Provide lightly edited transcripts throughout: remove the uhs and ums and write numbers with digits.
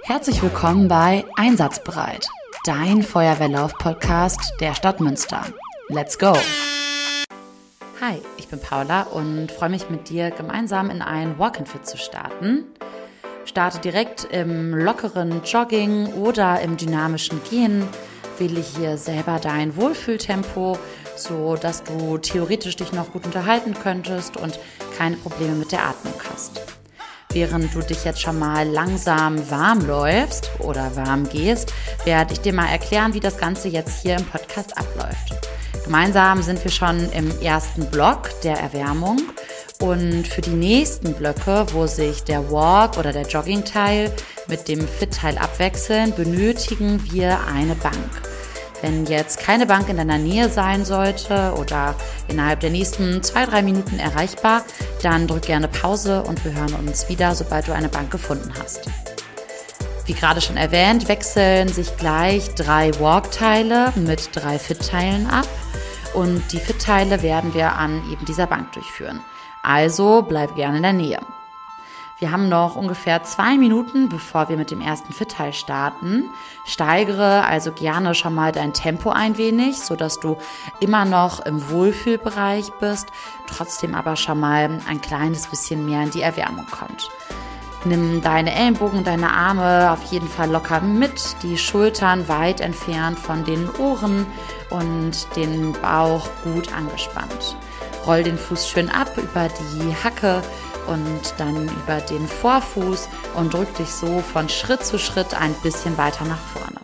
Herzlich willkommen bei Einsatzbereit, dein Feuerwehrlauf-Podcast der Stadt Münster. Let's go! Hi, ich bin Paula und freue mich mit dir gemeinsam in ein Walk-and-Fit zu starten. Starte direkt im lockeren Jogging oder im dynamischen Gehen. Wähle hier selber dein Wohlfühltempo, so dass du theoretisch dich noch gut unterhalten könntest und keine Probleme mit der Atmung hast. Während du dich jetzt schon mal langsam warm läufst oder warm gehst, werde ich dir mal erklären, wie das Ganze jetzt hier im Podcast abläuft. Gemeinsam sind wir schon im ersten Block der Erwärmung und für die nächsten Blöcke, wo sich der Walk- oder der Jogging-Teil mit dem Fit-Teil abwechseln, benötigen wir eine Bank. Wenn jetzt keine Bank in deiner Nähe sein sollte oder innerhalb der nächsten 2-3 Minuten erreichbar, dann drück gerne Pause und wir hören uns wieder, sobald du eine Bank gefunden hast. Wie gerade schon erwähnt, wechseln sich gleich 3 Walk-Teile mit 3 Fit-Teilen ab und die Fit-Teile werden wir an eben dieser Bank durchführen. Also bleib gerne in der Nähe. Wir haben noch ungefähr 2 Minuten, bevor wir mit dem ersten Fit-Teil starten. Steigere also gerne schon mal dein Tempo ein wenig, sodass du immer noch im Wohlfühlbereich bist, trotzdem aber schon mal ein kleines bisschen mehr in die Erwärmung kommt. Nimm deine Ellenbogen, deine Arme auf jeden Fall locker mit, die Schultern weit entfernt von den Ohren und den Bauch gut angespannt. Roll den Fuß schön ab über die Hacke und dann über den Vorfuß und drück dich so von Schritt zu Schritt ein bisschen weiter nach vorne.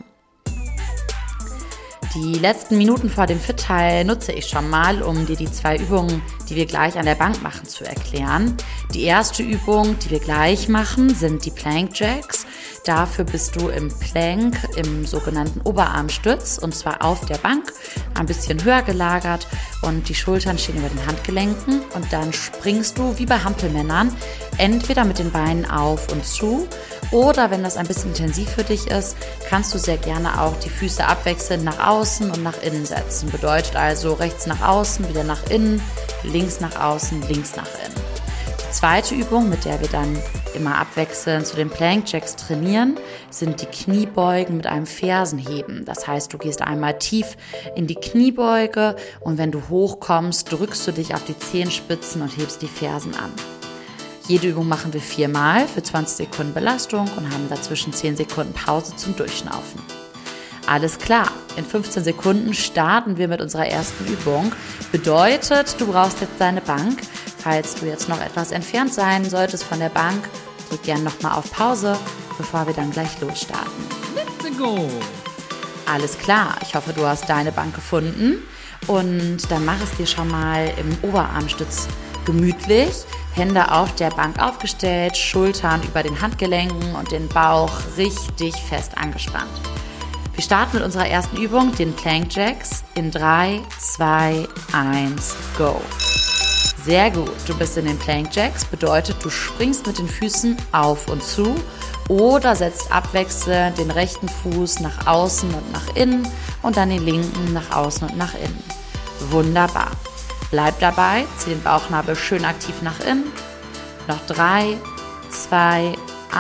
Die letzten Minuten vor dem Fit-Teil nutze ich schon mal, um dir die 2 Übungen, die wir gleich an der Bank machen, zu erklären. Die erste Übung, die wir gleich machen, sind die Plank Jacks. Dafür bist du im Plank, im sogenannten Oberarmstütz, und zwar auf der Bank, ein bisschen höher gelagert und die Schultern stehen über den Handgelenken und dann springst du wie bei Hampelmännern entweder mit den Beinen auf und zu oder wenn das ein bisschen intensiv für dich ist, kannst du sehr gerne auch die Füße abwechselnd nach außen und nach innen setzen. Bedeutet also rechts nach außen, wieder nach innen, links nach außen, links nach innen. Die zweite Übung, mit der wir dann immer abwechselnd zu den Plank Jacks trainieren, sind die Kniebeugen mit einem Fersenheben. Das heißt, du gehst einmal tief in die Kniebeuge und wenn du hochkommst, drückst du dich auf die Zehenspitzen und hebst die Fersen an. Jede Übung machen wir 4-mal für 20 Sekunden Belastung und haben dazwischen 10 Sekunden Pause zum Durchschnaufen. Alles klar, in 15 Sekunden starten wir mit unserer ersten Übung. Bedeutet, du brauchst jetzt deine Bank. Falls du jetzt noch etwas entfernt sein solltest von der Bank, drück gerne nochmal auf Pause, bevor wir dann gleich losstarten. Let's go! Alles klar, ich hoffe, du hast deine Bank gefunden und dann mach es dir schon mal im Oberarmstütz gemütlich. Hände auf der Bank aufgestellt, Schultern über den Handgelenken und den Bauch richtig fest angespannt. Wir starten mit unserer ersten Übung, den Plank Jacks, in 3, 2, 1, go! Sehr gut, du bist in den Plank Jacks, bedeutet, du springst mit den Füßen auf und zu oder setzt abwechselnd den rechten Fuß nach außen und nach innen und dann den linken nach außen und nach innen. Wunderbar. Bleib dabei, zieh den Bauchnabel schön aktiv nach innen. Noch 3, 2,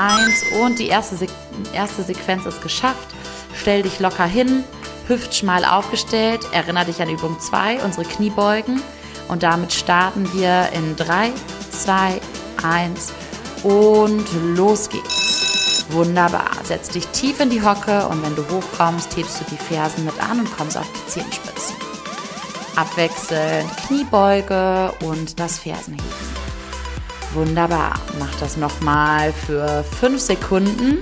1 und die erste Sequenz ist geschafft. Stell dich locker hin, hüftschmal aufgestellt, erinnere dich an Übung 2, unsere Kniebeugen. Und damit starten wir in 3, 2, 1 und los geht's. Wunderbar. Setz dich tief in die Hocke und wenn du hochkommst, hebst du die Fersen mit an und kommst auf die Zehenspitzen. Abwechselnd Kniebeuge und das Fersenheben. Wunderbar. Mach das nochmal für 5 Sekunden.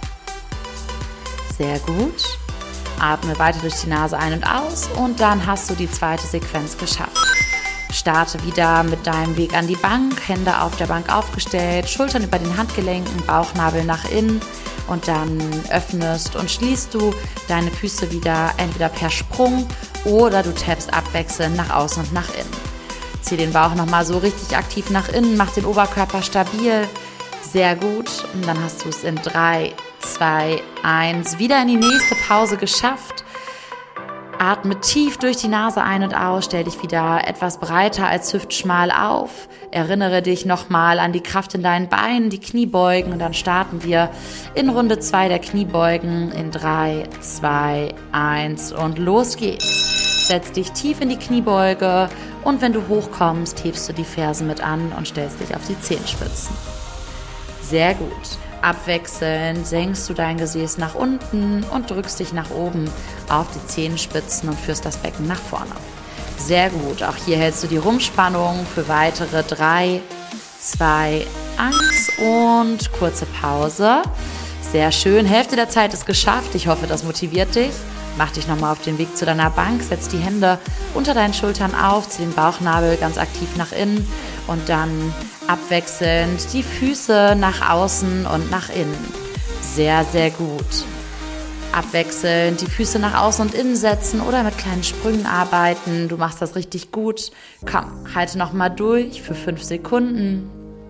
Sehr gut. Atme weiter durch die Nase ein und aus und dann hast du die zweite Sequenz geschafft. Starte wieder mit deinem Weg an die Bank, Hände auf der Bank aufgestellt, Schultern über den Handgelenken, Bauchnabel nach innen und dann öffnest und schließt du deine Füße wieder entweder per Sprung oder du tappst abwechselnd nach außen und nach innen. Zieh den Bauch nochmal so richtig aktiv nach innen, mach den Oberkörper stabil, sehr gut und dann hast du es in 3, 2, 1 wieder in die nächste Pause geschafft. Atme tief durch die Nase ein und aus, stell dich wieder etwas breiter als hüftschmal auf. Erinnere dich nochmal an die Kraft in deinen Beinen, die Kniebeugen und dann starten wir in Runde 2 der Kniebeugen in 3, 2, 1 und los geht's. Setz dich tief in die Kniebeuge und wenn du hochkommst, hebst du die Fersen mit an und stellst dich auf die Zehenspitzen. Sehr gut. Abwechselnd senkst du dein Gesäß nach unten und drückst dich nach oben auf die Zehenspitzen und führst das Becken nach vorne. Sehr gut. Auch hier hältst du die Rumpfspannung für weitere 3, 2, 1 und kurze Pause. Sehr schön. Hälfte der Zeit ist geschafft. Ich hoffe, das motiviert dich. Mach dich nochmal auf den Weg zu deiner Bank. Setz die Hände unter deinen Schultern auf, zieh den Bauchnabel ganz aktiv nach innen und dann abwechselnd die Füße nach außen und nach innen. Sehr, sehr gut. Abwechselnd die Füße nach außen und innen setzen oder mit kleinen Sprüngen arbeiten. Du machst das richtig gut. Komm, halte nochmal durch für 5 Sekunden.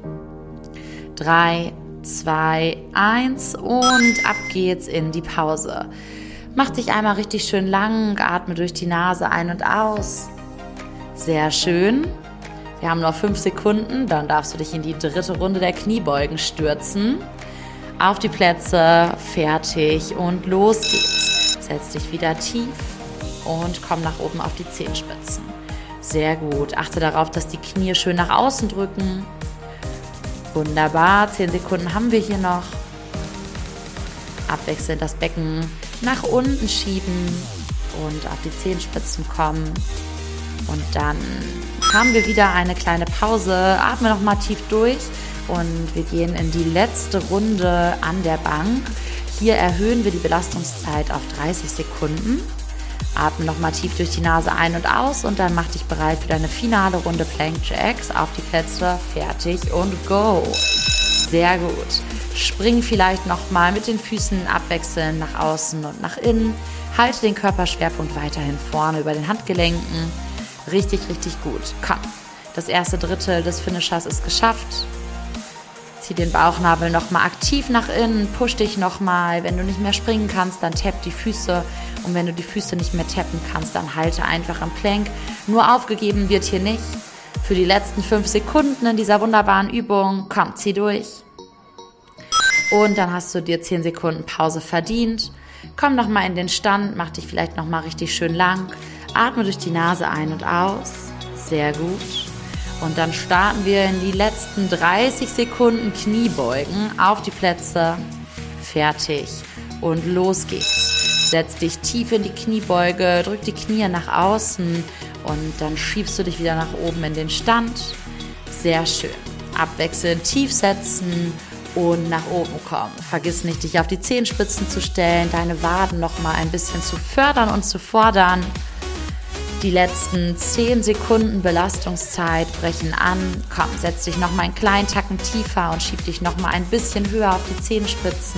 3, 2, 1 und ab geht's in die Pause. Mach dich einmal richtig schön lang, atme durch die Nase ein und aus. Sehr schön. Wir haben noch 5 Sekunden, dann darfst du dich in die 3. Runde der Kniebeugen stürzen. Auf die Plätze, fertig und los geht's. Setz dich wieder tief und komm nach oben auf die Zehenspitzen. Sehr gut. Achte darauf, dass die Knie schön nach außen drücken. Wunderbar. 10 Sekunden haben wir hier noch. Abwechselnd das Becken nach unten schieben und auf die Zehenspitzen kommen. Und dann haben wir wieder eine kleine Pause. Atme nochmal tief durch und wir gehen in die letzte Runde an der Bank. Hier erhöhen wir die Belastungszeit auf 30 Sekunden. Atme nochmal tief durch die Nase ein und aus und dann mach dich bereit für deine finale Runde Plank Jacks. Auf die Plätze, fertig und go. Sehr gut. Spring vielleicht nochmal mit den Füßen abwechselnd nach außen und nach innen. Halte den Körperschwerpunkt weiterhin vorne über den Handgelenken. Richtig, richtig gut. Komm, das erste Drittel des Finishers ist geschafft. Zieh den Bauchnabel nochmal aktiv nach innen, push dich nochmal. Wenn du nicht mehr springen kannst, dann tapp die Füße. Und wenn du die Füße nicht mehr tappen kannst, dann halte einfach im Plank. Nur aufgegeben wird hier nicht. Für die letzten 5 Sekunden in dieser wunderbaren Übung. Komm, zieh durch. Und dann hast du dir 10 Sekunden Pause verdient. Komm nochmal in den Stand, mach dich vielleicht nochmal richtig schön lang. Atme durch die Nase ein und aus. Sehr gut. Und dann starten wir in die letzten 30 Sekunden Kniebeugen. Auf die Plätze. Fertig. Und los geht's. Setz dich tief in die Kniebeuge, drück die Knie nach außen und dann schiebst du dich wieder nach oben in den Stand. Sehr schön. Abwechselnd tief setzen und nach oben kommen. Vergiss nicht, dich auf die Zehenspitzen zu stellen, deine Waden nochmal ein bisschen zu fördern und zu fordern. Die letzten 10 Sekunden Belastungszeit brechen an. Komm, setz dich nochmal einen kleinen Tacken tiefer und schieb dich nochmal ein bisschen höher auf die Zehenspitzen.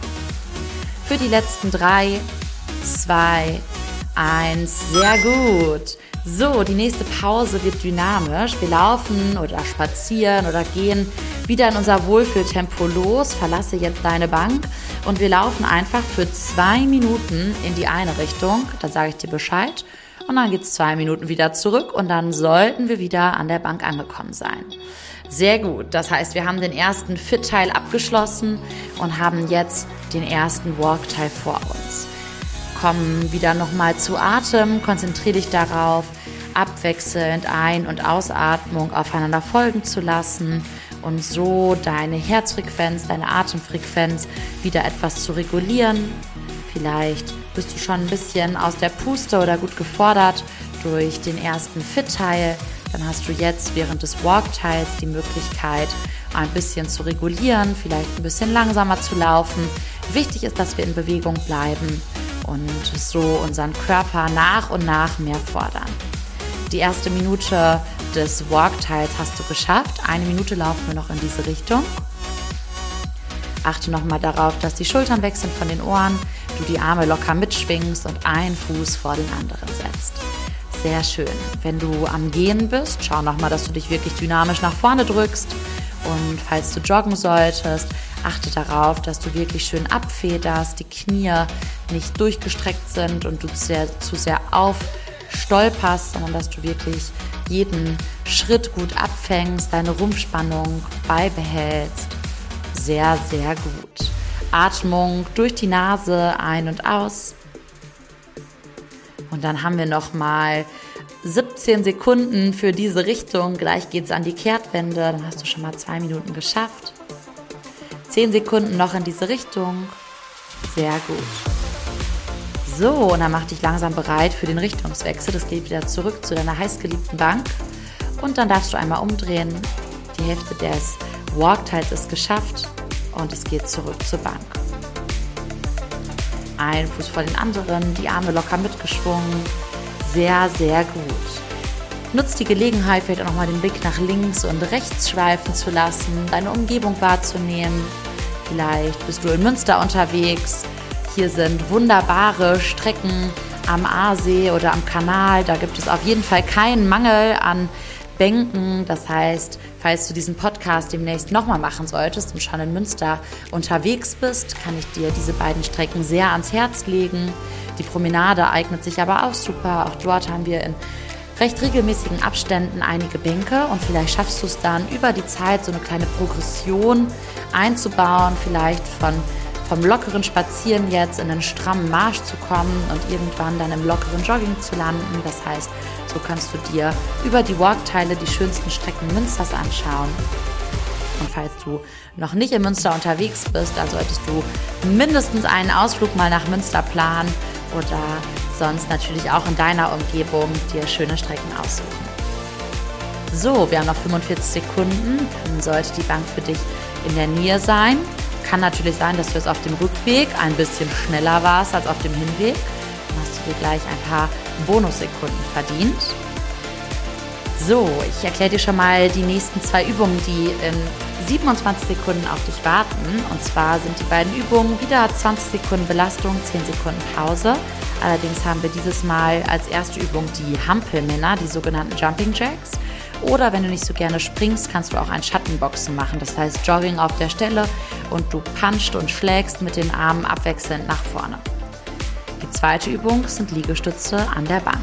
Für die letzten 3, 2, 1, sehr gut. So, die nächste Pause wird dynamisch. Wir laufen oder spazieren oder gehen wieder in unser Wohlfühltempo los. Verlasse jetzt deine Bank und wir laufen einfach für 2 Minuten in die eine Richtung. Dann sage ich dir Bescheid und dann geht es 2 Minuten wieder zurück und dann sollten wir wieder an der Bank angekommen sein. Sehr gut. Das heißt, wir haben den ersten Fit-Teil abgeschlossen und haben jetzt den ersten Walk-Teil vor uns. Komm wieder nochmal zu Atem, konzentriere dich darauf, abwechselnd Ein- und Ausatmung aufeinander folgen zu lassen und so deine Herzfrequenz, deine Atemfrequenz wieder etwas zu regulieren. Vielleicht bist du schon ein bisschen aus der Puste oder gut gefordert durch den ersten Fit-Teil. Dann hast du jetzt während des Walk-Teils die Möglichkeit, ein bisschen zu regulieren, vielleicht ein bisschen langsamer zu laufen. Wichtig ist, dass wir in Bewegung bleiben und so unseren Körper nach und nach mehr fordern. Die erste Minute des Walk-Teils hast du geschafft. 1 Minute laufen wir noch in diese Richtung. Achte nochmal darauf, dass die Schultern weg sind von den Ohren, du die Arme locker mitschwingst und einen Fuß vor den anderen setzt. Sehr schön. Wenn du am Gehen bist, schau nochmal, dass du dich wirklich dynamisch nach vorne drückst. Und falls du joggen solltest, Achte darauf, dass du wirklich schön abfederst, die Knie nicht durchgestreckt sind und du zu sehr aufstolperst, sondern dass du wirklich jeden Schritt gut abfängst, deine Rumpfspannung beibehältst. Sehr, sehr gut. Atmung durch die Nase ein und aus. Und dann haben wir nochmal 17 Sekunden für diese Richtung. Gleich geht es an die Kehrtwende. Dann hast du schon mal 2 Minuten geschafft. 10 Sekunden noch in diese Richtung. Sehr gut. So, und dann mach dich langsam bereit für den Richtungswechsel. Das geht wieder zurück zu deiner heißgeliebten Bank. Und dann darfst du einmal umdrehen. Die Hälfte des Walk-Teils ist geschafft und es geht zurück zur Bank. Ein Fuß vor den anderen, die Arme locker mitgeschwungen. Sehr, sehr gut. Nutz die Gelegenheit, vielleicht auch nochmal den Blick nach links und rechts schweifen zu lassen, deine Umgebung wahrzunehmen. Vielleicht bist du in Münster unterwegs. Hier sind wunderbare Strecken am Aasee oder am Kanal. Da gibt es auf jeden Fall keinen Mangel an Bänken. Das heißt, falls du diesen Podcast demnächst nochmal machen solltest und schon in Münster unterwegs bist, kann ich dir diese beiden Strecken sehr ans Herz legen. Die Promenade eignet sich aber auch super. Auch dort haben wir in recht regelmäßigen Abständen einige Bänke und vielleicht schaffst du es dann über die Zeit so eine kleine Progression einzubauen, vielleicht vom lockeren Spazieren jetzt in einen strammen Marsch zu kommen und irgendwann dann im lockeren Jogging zu landen. Das heißt, so kannst du dir über die Walkteile die schönsten Strecken Münsters anschauen. Und falls du noch nicht in Münster unterwegs bist, dann solltest du mindestens einen Ausflug mal nach Münster planen oder sonst natürlich auch in deiner Umgebung dir schöne Strecken aussuchen. So, wir haben noch 45 Sekunden, dann sollte die Bank für dich in der Nähe sein. Kann natürlich sein, dass du jetzt auf dem Rückweg ein bisschen schneller warst als auf dem Hinweg. Dann hast du dir gleich ein paar Bonussekunden verdient. So, ich erkläre dir schon mal die nächsten 2 Übungen, die in 27 Sekunden auf dich warten. Und zwar sind die beiden Übungen wieder 20 Sekunden Belastung, 10 Sekunden Pause. Allerdings haben wir dieses Mal als erste Übung die Hampelmänner, die sogenannten Jumping Jacks. Oder wenn du nicht so gerne springst, kannst du auch ein Schattenboxen machen. Das heißt Jogging auf der Stelle und du punchst und schlägst mit den Armen abwechselnd nach vorne. Die zweite Übung sind Liegestütze an der Bank.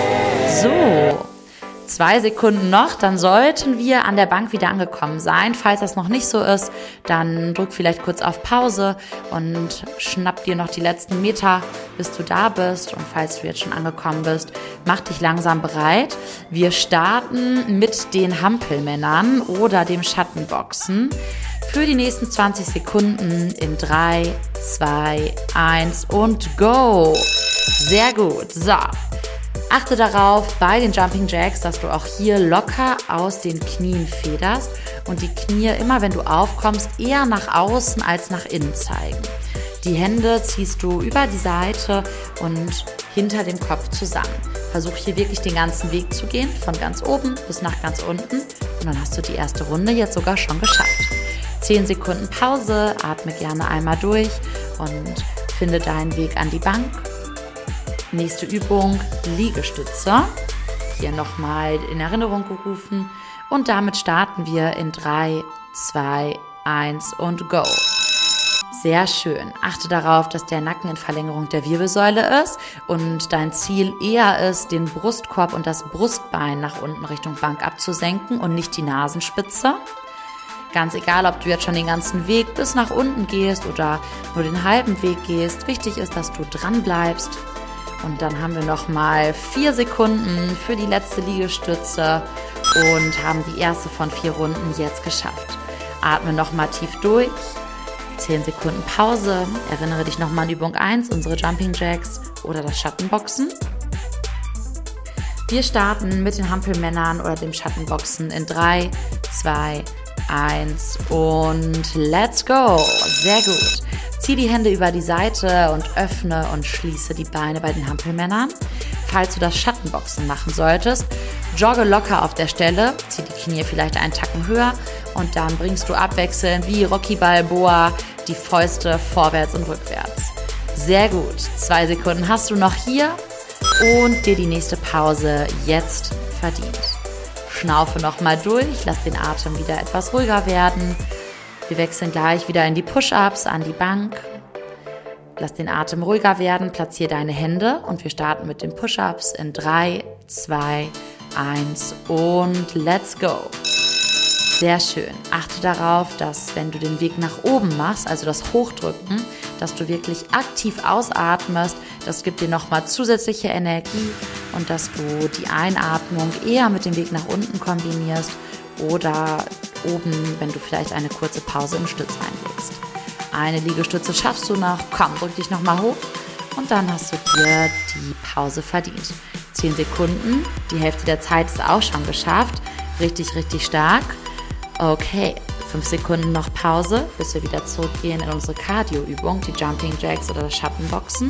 So, 2 Sekunden noch, dann sollten wir an der Bank wieder angekommen sein. Falls das noch nicht so ist, dann drück vielleicht kurz auf Pause und schnapp dir noch die letzten Meter, bis du da bist. Und falls du jetzt schon angekommen bist, mach dich langsam bereit. Wir starten mit den Hampelmännern oder dem Schattenboxen für die nächsten 20 Sekunden in 3, 2, 1 und go! Sehr gut. So. Achte darauf bei den Jumping Jacks, dass du auch hier locker aus den Knien federst und die Knie immer, wenn du aufkommst, eher nach außen als nach innen zeigen. Die Hände ziehst du über die Seite und hinter dem Kopf zusammen. Versuch hier wirklich den ganzen Weg zu gehen, von ganz oben bis nach ganz unten und dann hast du die erste Runde jetzt sogar schon geschafft. 10 Sekunden Pause, atme gerne einmal durch und finde deinen Weg an die Bank. Nächste Übung, Liegestütze. Hier nochmal in Erinnerung gerufen. Und damit starten wir in 3, 2, 1 und go. Sehr schön. Achte darauf, dass der Nacken in Verlängerung der Wirbelsäule ist und dein Ziel eher ist, den Brustkorb und das Brustbein nach unten Richtung Bank abzusenken und nicht die Nasenspitze. Ganz egal, ob du jetzt schon den ganzen Weg bis nach unten gehst oder nur den halben Weg gehst. Wichtig ist, dass du dran bleibst. Und dann haben wir nochmal 4 Sekunden für die letzte Liegestütze und haben die erste von 4 Runden jetzt geschafft. Atme nochmal tief durch, 10 Sekunden Pause, erinnere dich nochmal an Übung 1, unsere Jumping Jacks oder das Schattenboxen. Wir starten mit den Hampelmännern oder dem Schattenboxen in 3, 2, 1 und let's go. Sehr gut. Zieh die Hände über die Seite und öffne und schließe die Beine bei den Hampelmännern. Falls du das Schattenboxen machen solltest, jogge locker auf der Stelle, zieh die Knie vielleicht einen Tacken höher und dann bringst du abwechselnd wie Rocky Balboa die Fäuste vorwärts und rückwärts. Sehr gut. 2 Sekunden hast du noch hier und dir die nächste Pause jetzt verdient. Schnaufe nochmal durch, lass den Atem wieder etwas ruhiger werden Wir wechseln gleich wieder in die Push-Ups an die Bank. Lass den Atem ruhiger werden, platziere deine Hände und wir starten mit den Push-Ups in 3, 2, 1 und let's go. Sehr schön. Achte darauf, dass wenn du den Weg nach oben machst, also das Hochdrücken, dass du wirklich aktiv ausatmest. Das gibt dir nochmal zusätzliche Energie und dass du die Einatmung eher mit dem Weg nach unten kombinierst oder oben, wenn du vielleicht eine kurze Pause im Stütz einlegst. Eine Liegestütze schaffst du noch. Komm, drück dich nochmal hoch und dann hast du dir die Pause verdient. 10 Sekunden, die Hälfte der Zeit ist auch schon geschafft. Richtig, richtig stark. Okay, 5 Sekunden noch Pause, bis wir wieder zurückgehen in unsere Cardio-Übung, die Jumping Jacks oder das Schattenboxen.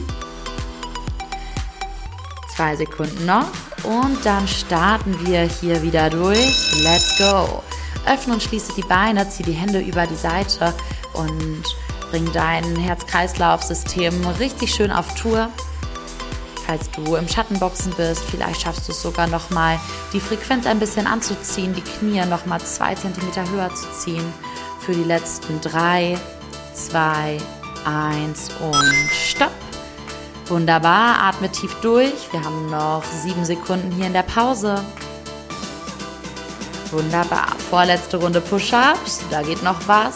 2 Sekunden noch und dann starten wir hier wieder durch. Let's go! Öffne und schließe die Beine, zieh die Hände über die Seite und bring dein Herz-Kreislauf-System richtig schön auf Tour. Falls du im Schattenboxen bist, vielleicht schaffst du es sogar nochmal, die Frequenz ein bisschen anzuziehen, die Knie nochmal 2 cm höher zu ziehen. Für die letzten 3, 2, 1 und stopp. Wunderbar, atme tief durch. Wir haben noch 7 Sekunden hier in der Pause. Wunderbar, vorletzte Runde Push-Ups, da geht noch was.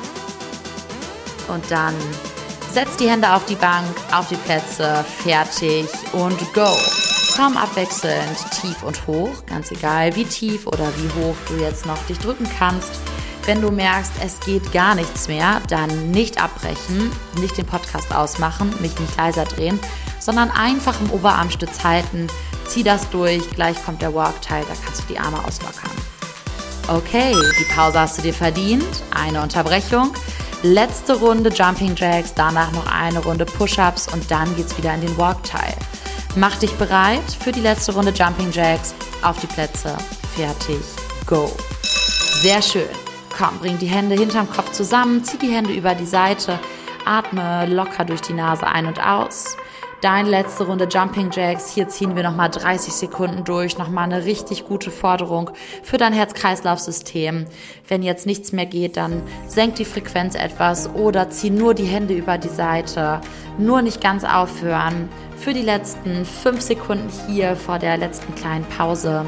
Und dann setz die Hände auf die Bank, auf die Plätze, fertig und go. Komm abwechselnd tief und hoch, ganz egal wie tief oder wie hoch du jetzt noch dich drücken kannst. Wenn du merkst, es geht gar nichts mehr, dann nicht abbrechen, nicht den Podcast ausmachen, mich nicht leiser drehen, sondern einfach im Oberarmstütz halten. Zieh das durch, gleich kommt der Walk-Teil, da kannst du die Arme auslockern. Okay, die Pause hast du dir verdient, eine Unterbrechung. Letzte Runde Jumping Jacks, danach noch eine Runde Push-Ups und dann geht's wieder in den Walk-Teil. Mach dich bereit für die letzte Runde Jumping Jacks. Auf die Plätze, fertig, go. Sehr schön. Komm, bring die Hände hinterm Kopf zusammen, zieh die Hände über die Seite, atme locker durch die Nase ein und aus. Deine letzte Runde Jumping Jacks, hier ziehen wir nochmal 30 Sekunden durch, nochmal eine richtig gute Forderung für dein Herz-Kreislauf-System. Wenn jetzt nichts mehr geht, dann senk die Frequenz etwas oder zieh nur die Hände über die Seite, nur nicht ganz aufhören. Für die letzten 5 Sekunden hier vor der letzten kleinen Pause.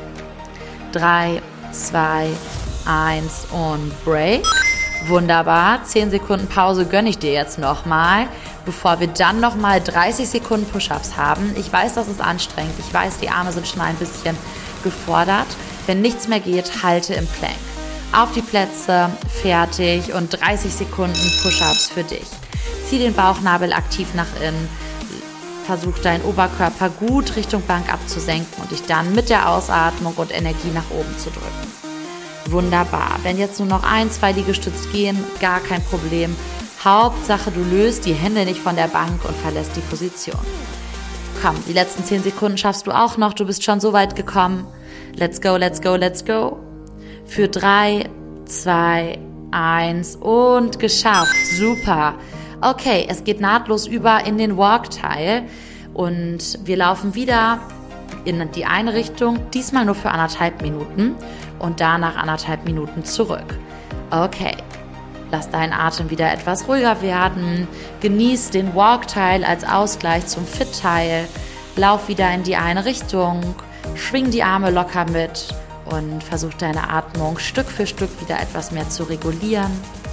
3, 2, 1 und Break. Wunderbar, 10 Sekunden Pause gönne ich dir jetzt nochmal, bevor wir dann nochmal 30 Sekunden Push-Ups haben. Ich weiß, das ist anstrengend. Ich weiß, die Arme sind schon ein bisschen gefordert. Wenn nichts mehr geht, halte im Plank. Auf die Plätze, fertig und 30 Sekunden Push-Ups für dich. Zieh den Bauchnabel aktiv nach innen. Versuch deinen Oberkörper gut Richtung Bank abzusenken und dich dann mit der Ausatmung und Energie nach oben zu drücken. Wunderbar. Wenn jetzt nur noch 1, 2 Liegestütze gehen, gar kein Problem. Hauptsache, du löst die Hände nicht von der Bank und verlässt die Position. Komm, die letzten 10 Sekunden schaffst du auch noch. Du bist schon so weit gekommen. Let's go, let's go, let's go. Für 3, 2, 1 und geschafft. Super. Okay, es geht nahtlos über in den Walk-Teil und wir laufen wieder in die eine Richtung, diesmal nur für 1,5 Minuten und danach 1,5 Minuten zurück. Okay, lass deinen Atem wieder etwas ruhiger werden, genieß den Walk-Teil als Ausgleich zum Fit-Teil, lauf wieder in die eine Richtung, schwing die Arme locker mit und versuch deine Atmung Stück für Stück wieder etwas mehr zu regulieren.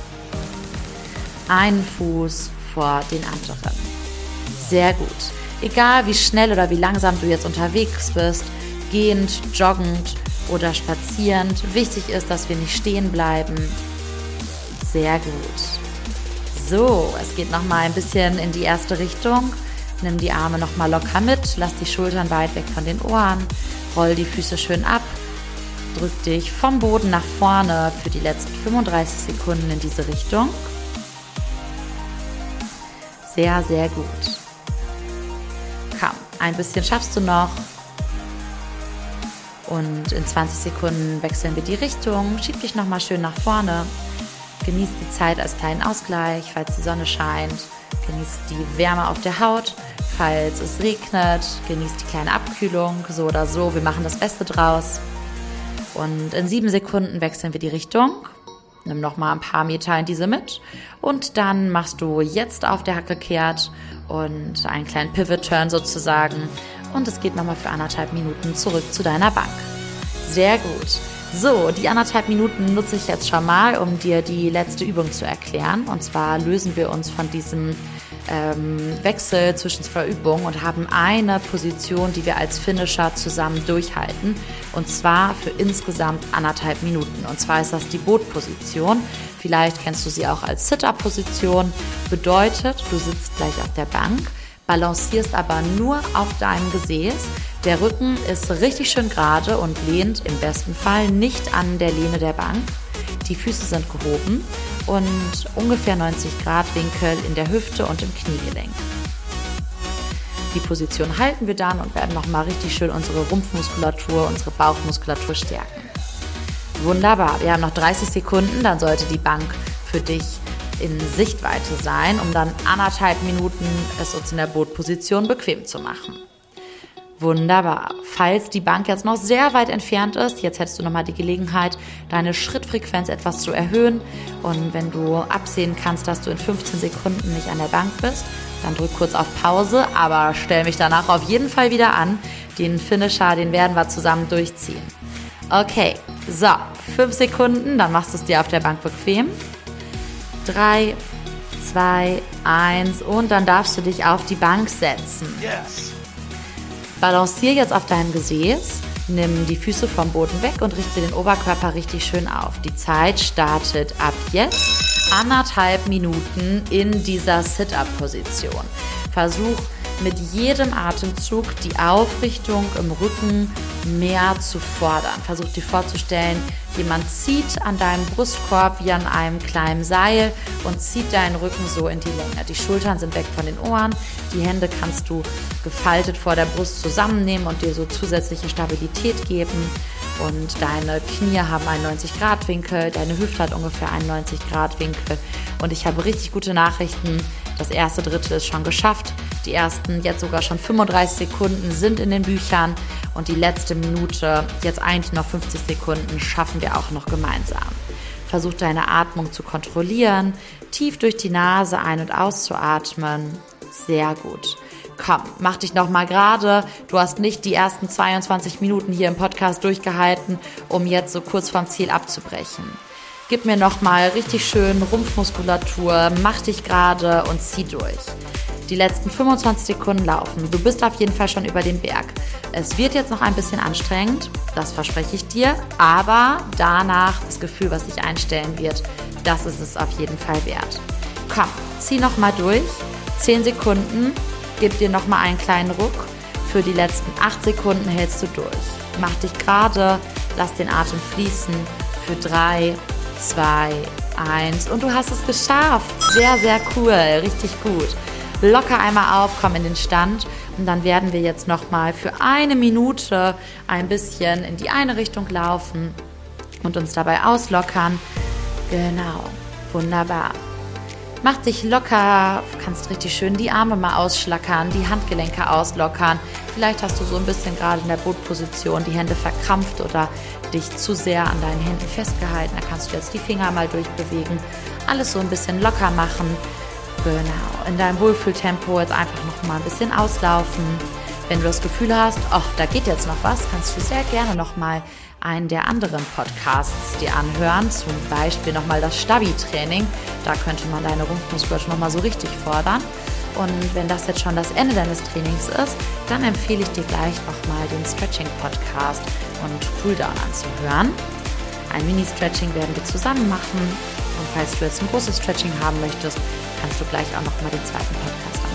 Einen Fuß vor den anderen. Sehr gut. Egal wie schnell oder wie langsam du jetzt unterwegs bist, gehend, joggend oder spazierend, wichtig ist, dass wir nicht stehen bleiben. Sehr gut. So, es geht nochmal ein bisschen in die erste Richtung. Nimm die Arme nochmal locker mit, lass die Schultern weit weg von den Ohren, roll die Füße schön ab, drück dich vom Boden nach vorne für die letzten 35 Sekunden in diese Richtung. Sehr, sehr gut. Komm, ein bisschen schaffst du noch. Und in 20 Sekunden wechseln wir die Richtung. Schieb dich nochmal schön nach vorne. Genieß die Zeit als kleinen Ausgleich, falls die Sonne scheint. Genieß die Wärme auf der Haut. Falls es regnet, genieß die kleine Abkühlung. So oder so, wir machen das Beste draus. Und in 7 Sekunden wechseln wir die Richtung. Nimm nochmal ein paar Meter in diese mit und dann machst du jetzt auf der Hacke kehrt und einen kleinen Pivot-Turn sozusagen und es geht nochmal für 1,5 Minuten zurück zu deiner Bank. Sehr gut. So, die 1,5 Minuten nutze ich jetzt schon mal, um dir die letzte Übung zu erklären. Und zwar lösen wir uns von diesem Wechsel zwischen 2 Übungen und haben eine Position, die wir als Finisher zusammen durchhalten. Und zwar für insgesamt 1,5 Minuten. Und zwar ist das die Bootposition. Vielleicht kennst du sie auch als Sit-Up-Position. Bedeutet, du sitzt gleich auf der Bank, balancierst aber nur auf deinem Gesäß. Der Rücken ist richtig schön gerade und lehnt im besten Fall nicht an der Lehne der Bank. Die Füße sind gehoben und ungefähr 90 Grad Winkel in der Hüfte und im Kniegelenk. Die Position halten wir dann und werden nochmal richtig schön unsere Rumpfmuskulatur, unsere Bauchmuskulatur stärken. Wunderbar, wir haben noch 30 Sekunden, dann sollte die Bank für dich in Sichtweite sein, um dann 1,5 Minuten es uns in der Bootposition bequem zu machen. Wunderbar. Falls die Bank jetzt noch sehr weit entfernt ist, jetzt hättest du nochmal die Gelegenheit, deine Schrittfrequenz etwas zu erhöhen. Und wenn du absehen kannst, dass du in 15 Sekunden nicht an der Bank bist, dann drück kurz auf Pause, aber stell mich danach auf jeden Fall wieder an. Den Finisher, den werden wir zusammen durchziehen. Okay, so, 5 Sekunden, dann machst du es dir auf der Bank bequem. 3, 2, 1 und dann darfst du dich auf die Bank setzen. Yes. Balancier jetzt auf deinem Gesäß, nimm die Füße vom Boden weg und richte den Oberkörper richtig schön auf. Die Zeit startet ab jetzt 1,5 Minuten in dieser Sit-Up-Position. Versuch mit jedem Atemzug die Aufrichtung im Rücken mehr zu fordern. Versuch dir vorzustellen, jemand zieht an deinem Brustkorb wie an einem kleinen Seil und zieht deinen Rücken so in die Länge. Die Schultern sind weg von den Ohren, die Hände kannst du gefaltet vor der Brust zusammennehmen und dir so zusätzliche Stabilität geben. Und deine Knie haben einen 90-Grad-Winkel, deine Hüfte hat ungefähr einen 90-Grad-Winkel. Und ich habe richtig gute Nachrichten. Das erste Drittel ist schon geschafft. Die ersten jetzt sogar schon 35 Sekunden sind in den Büchern. Und die letzte Minute, jetzt eigentlich noch 50 Sekunden, schaffen wir auch noch gemeinsam. Versuch deine Atmung zu kontrollieren, tief durch die Nase ein- und auszuatmen. Sehr gut. Komm, mach dich nochmal gerade. Du hast nicht die ersten 22 Minuten hier im Podcast durchgehalten, um jetzt so kurz vorm Ziel abzubrechen. Gib mir nochmal richtig schön Rumpfmuskulatur, mach dich gerade und zieh durch. Die letzten 25 Sekunden laufen. Du bist auf jeden Fall schon über den Berg. Es wird jetzt noch ein bisschen anstrengend, das verspreche ich dir, aber danach das Gefühl, was sich einstellen wird, das ist es auf jeden Fall wert. Komm, zieh nochmal durch. 10 Sekunden. Gib dir nochmal einen kleinen Ruck. Für die letzten 8 Sekunden hältst du durch. Mach dich gerade, lass den Atem fließen. Für 3, 2, 1 und du hast es geschafft. Sehr, sehr cool, richtig gut. Locker einmal auf, komm in den Stand und dann werden wir jetzt nochmal für 1 Minute ein bisschen in die eine Richtung laufen und uns dabei auslockern. Genau, wunderbar. Mach dich locker, kannst richtig schön die Arme mal ausschlackern, die Handgelenke auslockern. Vielleicht hast du so ein bisschen gerade in der Bootposition die Hände verkrampft oder dich zu sehr an deinen Händen festgehalten. Da kannst du jetzt die Finger mal durchbewegen, alles so ein bisschen locker machen. Genau, in deinem Wohlfühltempo jetzt einfach noch mal ein bisschen auslaufen. Wenn du das Gefühl hast, ach, da geht jetzt noch was, kannst du sehr gerne noch mal einen der anderen Podcasts dir anhören, zum Beispiel nochmal das Stabi-Training. Da könnte man deine Rumpfmuskulatur nochmal so richtig fordern. Und wenn das jetzt schon das Ende deines Trainings ist, dann empfehle ich dir gleich nochmal den Stretching-Podcast und Cooldown anzuhören. Ein Mini-Stretching werden wir zusammen machen. Und falls du jetzt ein großes Stretching haben möchtest, kannst du gleich auch nochmal den zweiten Podcast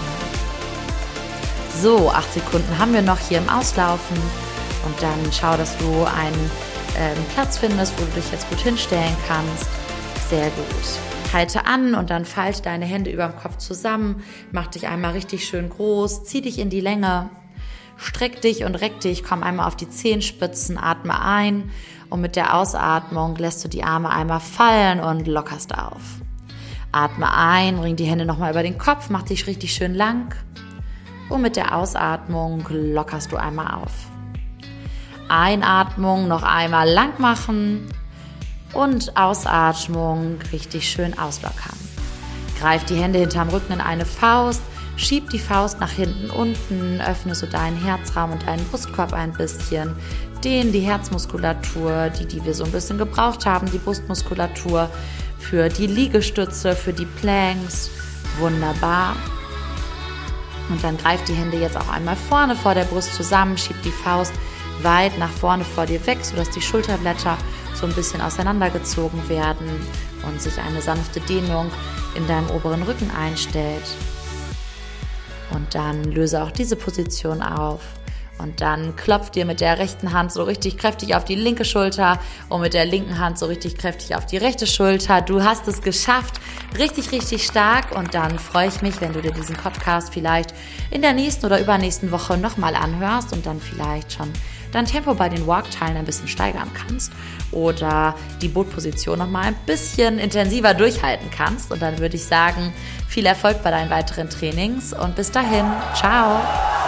anhören. So, 8 Sekunden haben wir noch hier im Auslaufen. Und dann schau, dass du einen Platz findest, wo du dich jetzt gut hinstellen kannst. Sehr gut. Halte an und dann falte deine Hände über dem Kopf zusammen. Mach dich einmal richtig schön groß. Zieh dich in die Länge. Streck dich und reck dich. Komm einmal auf die Zehenspitzen. Atme ein. Und mit der Ausatmung lässt du die Arme einmal fallen und lockerst auf. Atme ein. Bring die Hände nochmal über den Kopf. Mach dich richtig schön lang. Und mit der Ausatmung lockerst du einmal auf. Einatmung noch einmal lang machen und Ausatmung richtig schön auslockern. Greif die Hände hinterm Rücken in eine Faust, schieb die Faust nach hinten unten, öffne so deinen Herzraum und deinen Brustkorb ein bisschen, dehn die Herzmuskulatur, die wir so ein bisschen gebraucht haben, die Brustmuskulatur für die Liegestütze, für die Planks, wunderbar. Und dann greif die Hände jetzt auch einmal vorne vor der Brust zusammen, schieb die Faust weit nach vorne vor dir weg, sodass die Schulterblätter so ein bisschen auseinandergezogen werden und sich eine sanfte Dehnung in deinem oberen Rücken einstellt. Und dann löse auch diese Position auf. Und dann klopf dir mit der rechten Hand so richtig kräftig auf die linke Schulter und mit der linken Hand so richtig kräftig auf die rechte Schulter. Du hast es geschafft. Richtig, richtig stark. Und dann freue ich mich, wenn du dir diesen Podcast vielleicht in der nächsten oder übernächsten Woche nochmal anhörst und dann vielleicht schon dein Tempo bei den Walk-Teilen ein bisschen steigern kannst oder die Bootposition nochmal ein bisschen intensiver durchhalten kannst. Und dann würde ich sagen, viel Erfolg bei deinen weiteren Trainings und bis dahin. Ciao!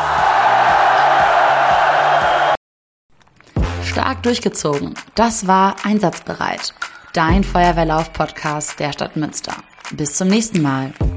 Stark durchgezogen. Das war Einsatzbereit. Dein Feuerwehrlauf-Podcast der Stadt Münster. Bis zum nächsten Mal.